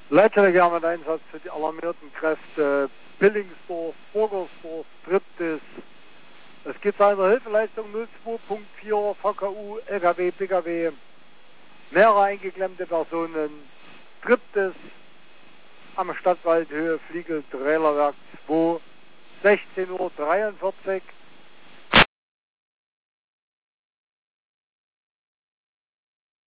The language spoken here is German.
Leitstelle mit Einsatz für die alarmierten Kräfte Billingsdorf, Burgersdorf, Triptis. Es gibt eine Hilfeleistung 02.4 VKU, LKW, PKW, mehrere eingeklemmte Personen, Triptis am Stadtwaldhöhe, Fliegel, Trailerwerk 2, 16:43 Uhr.